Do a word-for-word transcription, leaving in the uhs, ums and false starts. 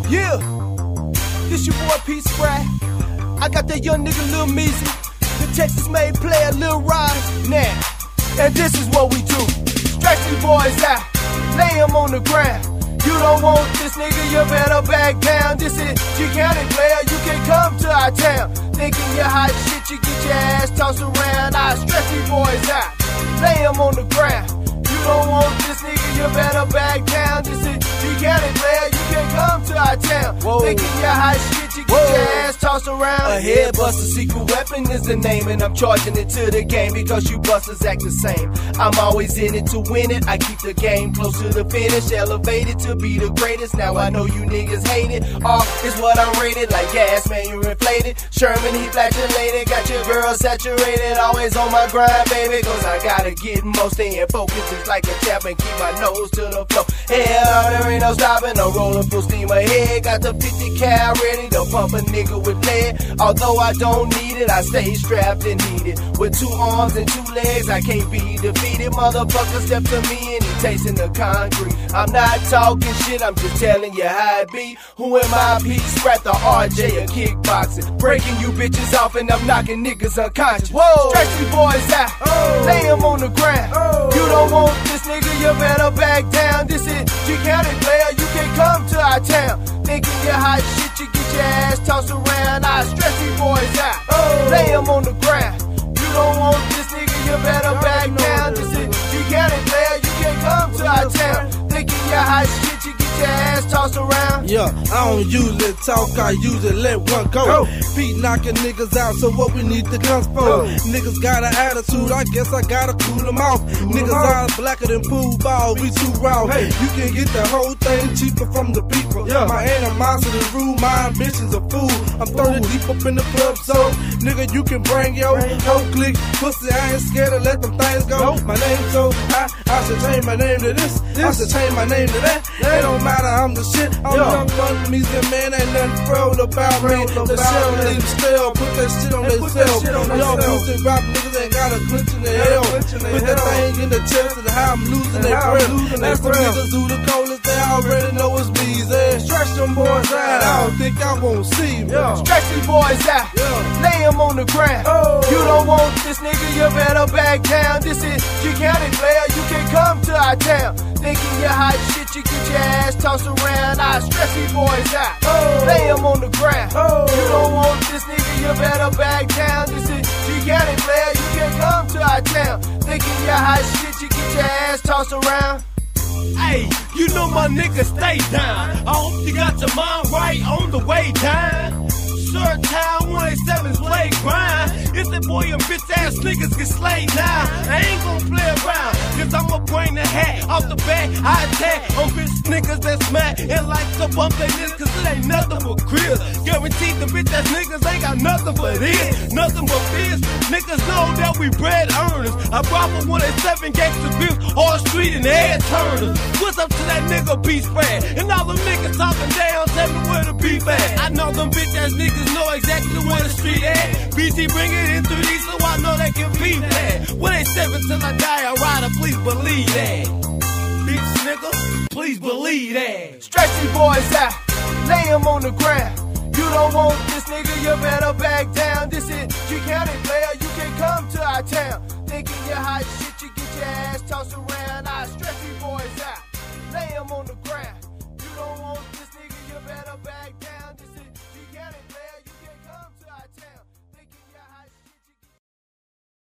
Yeah, this your boy P Sprat. I got that young nigga Lil Meezy, the Texas made player Lil Rise now. And this is what we do. Stretch these boys out, lay him on the ground. You don't want this nigga, you better back down. This is G-County player, you can come to our town. Thinking you're hot shit, you get your ass tossed around. I stretch these boys out, lay him on the ground. You don't want this nigga, you better back down. This is G-County player, you can come to our town. Whoa. Thinking you're hot shit, you get Whoa. your ass tossed around. A head buster, secret weapon is the name, and I'm charging it to the game because you busters act the same. I'm always in it to win it. I keep the game close to the finish, elevated to be the greatest. Now I know you niggas hate it. Off is what I'm rated, like gas, man, you inflated. Sherman, he flatulated, got your girl saturated. Always on my grind, baby, cause I gotta get most staying focused just like a champ and keep my nose to the floor. Hell, there ain't no stopping, I'm rolling full steam ahead. Got the fifty cal ready to pump a nigga with lead. Although I don't need it, I stay strapped and heated. With two arms and two legs, I can't be defeated. Motherfucker step to me and he tasting the concrete. I'm not talking shit, I'm just telling you how it be. Who am I? P Sprat the R J of kickboxing. Breaking you bitches off and I'm knocking niggas unconscious. Whoa! Stretch these boys out, oh. lay him on the ground. Oh. You don't want this nigga, you better back down. This is G-County player, you can come to our town. Thinking you're hot shit, you get your ass tossed around. I stretch these boys out, oh. lay him on the ground. You don't want this nigga, you better back down. This is G-County player, you can come to our town. Thinking you're hot shit, you get your ass tossed around. Yeah, I don't usually talk, I usually let one go. go. Pete knocking niggas out, so what we need the guns for? Go. Niggas got an attitude, I guess I gotta cool them off. Cool niggas are blacker than pool ball, we too raw. Hey. You can get the whole thing cheaper from the people. Yeah. My animosity rude, my ambitions a fool. I'm thirty deep up in the club, so nigga, you can bring your whole clique. Pussy, I ain't scared to let them things go. Nope. My name so high, I should change my name to this. this. I should change my name to that. It don't matter, I'm the shit. I'm young, young, measly man, ain't nothing fraud about me. The shell leave still, put that shit on they self. Y'all boosting rap niggas ain't got a clinch in the hell. Put that thing in the chest and how I'm losing their breath. That's the niggas who the coldest, they already know it's Meezy. Stretch them boys out, I don't think I won't see me. Stretch these boys out, lay him on the ground. You don't want this nigga, you better back down. This is G-County player, you can come to our town. Thinking you're hot shit, you get your ass tossed around. I stretch these boys out, oh. lay him on the ground. Oh. You don't want this nigga, you better back down. This is G-County player, you can come to our town. Thinking you're hot shit, you get your ass tossed around. Hey, you know my nigga stay down. I hope you got your mind right on the way down. Sir Town one eighty-seven's play grind. If the boy and bitch ass niggas get slayed now, I ain't gon' play around. Cause I'ma bring the hat off the back. I attack on bitch niggas that smack and like to bump they list. Cause it ain't nothing but crib. Guaranteed the bitch ass niggas ain't got nothing for this. Nothing but this. Niggas know that we bread earners. I brought for one eighty-seven gangsta bitch, all street and head turners. What's up to that nigga P Sprat? And all them niggas talking down, tell me where the beef at. I know them bitch ass niggas know exactly where the street at. B T bring it in three D, so I know they can beat that. When they seven till I die, I rider, please believe that. Bitch nigga, please believe that. Stretch these boys out, lay him on the ground. You don't want this nigga, you better back down. This is G-County player, you can come to our town. Thinking you're hot shit, you get your ass tossed around. I stretch these boys out, lay him on the ground.